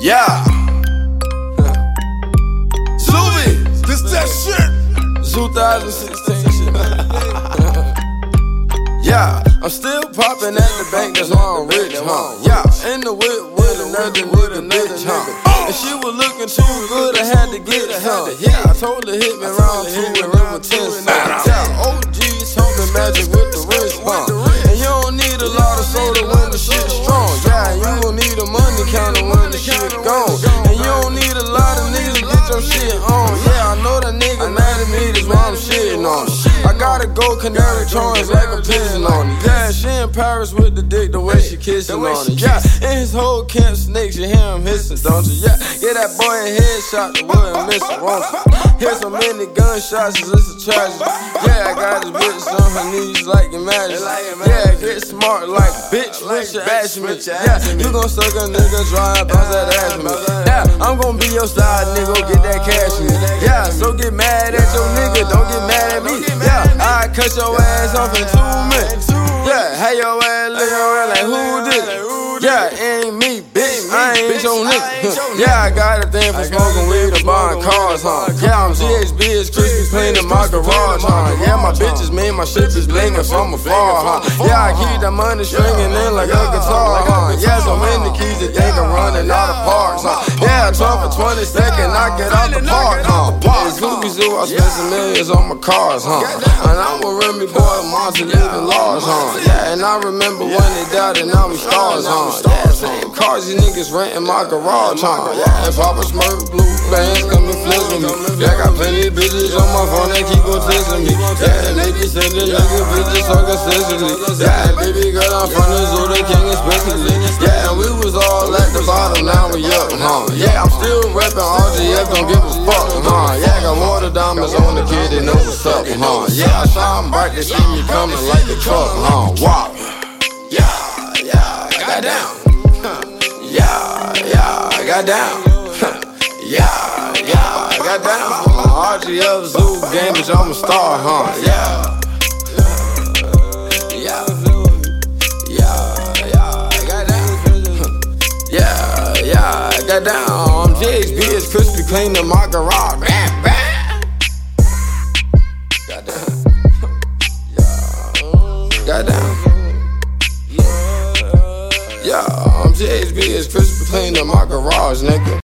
Yeah. Zuby, this that shit. Zoo 2016 shit. Yeah, I'm still popping at the bank, that's why I'm rich, huh? Yeah, in the whip with another bitch, huh? And she was looking too good, I had to get it, huh? Yeah, I told her hit me round two and it was 10 cents. Yeah, OGs told me magic with the wrist, huh? And you don't need a lot of soda when the shit's strong. Yeah, you gon' need a money counter when the shit gone. And you don't need a lot of niggas to get your shit on. Yeah, I know that nigga mad at me, that's why I'm shitting on him. I gotta go Canary Charms like I'm pissing on it. Yeah, she in Paris with the dick, the way she kissing on it. Yeah, in his whole camp snakes, you hear him hissing, don't you? Yeah, get that boy a headshot, the wouldn't miss it, won't you? Hear so many gunshots, it's a tragedy. Yeah, I got this bitch on her knees like your magic. Yeah, get smart like bitch, what you ask me? Yeah, you gon' suck a nigga dry, bounce that ass me. Yeah, I'm gon' be your side nigga, get that cash me. Yeah, so get mad at your nigga, don't get mad at me. Yeah, I cut your ass off in 2 minutes. Yeah, have your ass looking around like who did it? Yeah, it ain't me, bitch, I ain't your nigga. Yeah, I got a thing for smoking weed and buying cars, huh? Yeah, I'm GHB, it's crispy clean in my garage, huh? Yeah, my bitches mean my shit is blinking from afar, huh? Yeah, I keep that money stringing in like a guitar, huh? Yeah, so many keys that think I'm running out of parks, huh? Yeah, I talk for 20 seconds, I get out the park, huh? It's Zuby Zoo, I spent some millions on my cars, huh? And I'm a Remy boy, Monty living large, huh? Yeah, and I remember when they died and now we stars, huh? Yeah, same cars, these niggas renting my garage, huh? Yeah, and Papa Smurf, blue bands coming flips with me. Yeah, got plenty of bitches on my phone, they keep on texting me. Yeah, and they be sending niggas bitches so consistently. Yeah, and baby girl, I'm from the zoo, they king especially. Yeah, and we was all at the bottom, now we up, huh? Yeah, I'm still reppin' RGF, don't give a fuck, huh? Yeah, got water diamonds on the kid, they know what's up, huh? Yeah, I shine bright, they see me coming like a truck, huh? Wow. Yeah, I got down. Yeah, I got down. Yeah, I got down. RGF Zoo game, bitch, I'm a star, huh? Yeah, I got down. Yeah, I got down. I'm GHB, it's crispy clean in my garage. Bam, bam. Got down. Got down. Yeah, I'm GHB, it's crispy clean in my garage, nigga.